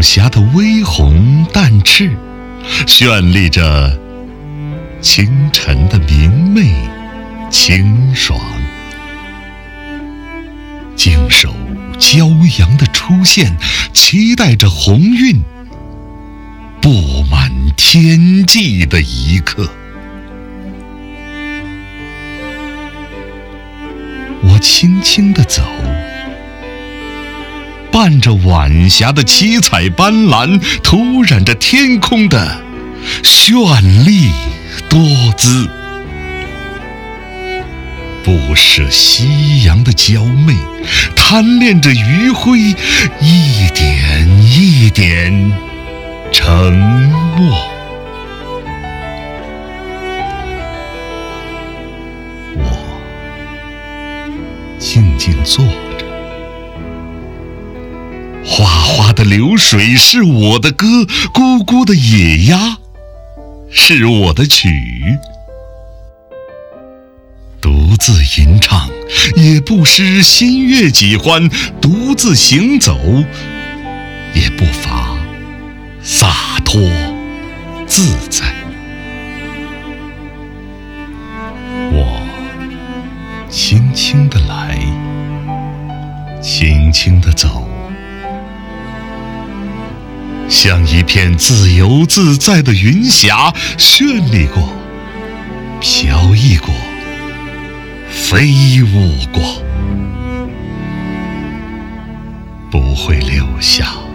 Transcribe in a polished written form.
晓霞的微红淡赤，绚丽着清晨的明媚清爽。静守骄阳的出现，期待着鸿运布满天际的一刻。我轻轻地走，伴着晚霞的七彩斑斓，涂染着天空的绚丽多姿。不舍夕阳的娇媚，贪恋着余晖一点一点沉没。我静静坐着，哗哗的流水是我的歌，咕咕的野鸭是我的曲。独自吟唱，也不失心悦己欢；独自行走，也不乏洒脱自在。我轻轻地来，轻轻地走，像一片自由自在的云霞，绚丽过，飘逸过，飞舞过，不会留下